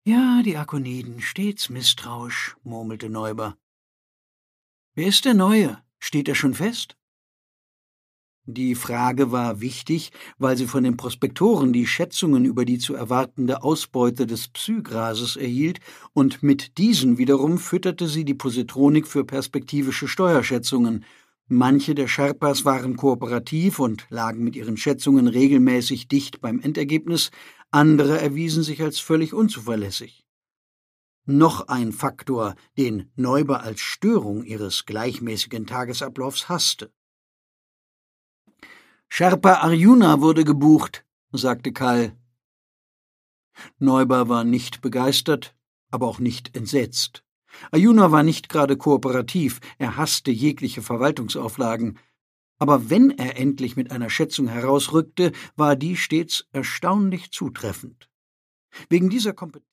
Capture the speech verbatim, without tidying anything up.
Ja, die Akoniden, stets misstrauisch, murmelte Neuber. Wer ist der Neue? Steht er schon fest? Die Frage war wichtig, weil sie von den Prospektoren die Schätzungen über die zu erwartende Ausbeute des Psy-Grases erhielt, und mit diesen wiederum fütterte sie die Positronik für perspektivische Steuerschätzungen. Manche der Sherpas waren kooperativ und lagen mit ihren Schätzungen regelmäßig dicht beim Endergebnis, andere erwiesen sich als völlig unzuverlässig. Noch ein Faktor, den Neuber als Störung ihres gleichmäßigen Tagesablaufs hasste. »Sherpa Arjuna wurde gebucht«, sagte Kal. Neuber war nicht begeistert, aber auch nicht entsetzt. Arjuna war nicht gerade kooperativ, er hasste jegliche Verwaltungsauflagen. Aber wenn er endlich mit einer Schätzung herausrückte, war die stets erstaunlich zutreffend. Wegen dieser Kompetenz